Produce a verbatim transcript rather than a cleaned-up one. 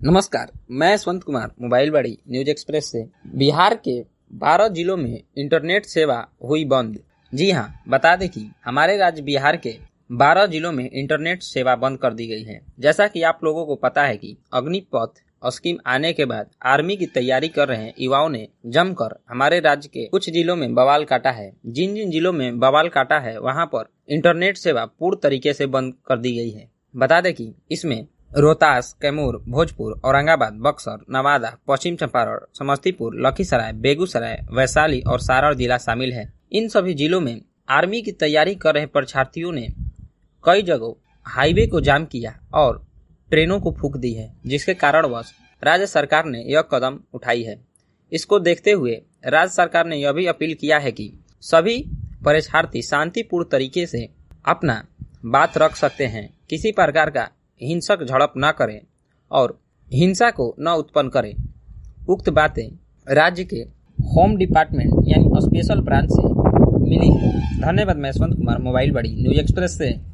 नमस्कार, मैं यशवंत कुमार मोबाइल बड़ी न्यूज एक्सप्रेस से। बिहार के बारह जिलों में इंटरनेट सेवा हुई बंद। जी हां, बता दें कि हमारे राज्य बिहार के बारह जिलों में इंटरनेट सेवा बंद कर दी गई है। जैसा कि आप लोगों को पता है कि अग्निपथ स्कीम आने के बाद आर्मी की तैयारी कर रहे युवाओं ने जमकर हमारे राज्य के कुछ जिलों में बवाल काटा है। जिन जिन जिलों में बवाल काटा है वहां पर इंटरनेट सेवा पूर्ण तरीके से बंद कर दी गई है। बता दें कि इसमें रोहतास, कैमूर, भोजपुर, औरंगाबाद, बक्सर, नवादा, पश्चिम चंपारण, समस्तीपुर, लखीसराय, बेगूसराय, वैशाली और सारण जिला शामिल है। इन सभी जिलों में आर्मी की तैयारी कर रहे परीक्षार्थियों ने कई जगहों हाईवे को जाम किया और ट्रेनों को फूंक दी है, जिसके कारणवश राज्य सरकार ने यह कदम उठाई है। इसको देखते हुए राज्य सरकार ने यह भी अपील किया है कि सभी परीक्षार्थी शांतिपूर्ण तरीके से अपना बात रख सकते हैं, किसी प्रकार का हिंसक झड़प न करें और हिंसा को न उत्पन्न करें। उक्त बातें राज्य के होम डिपार्टमेंट यानी स्पेशल ब्रांच से मिली है। धन्यवाद। मैं यशवंत कुमार मोबाइल बड़ी न्यूज एक्सप्रेस से।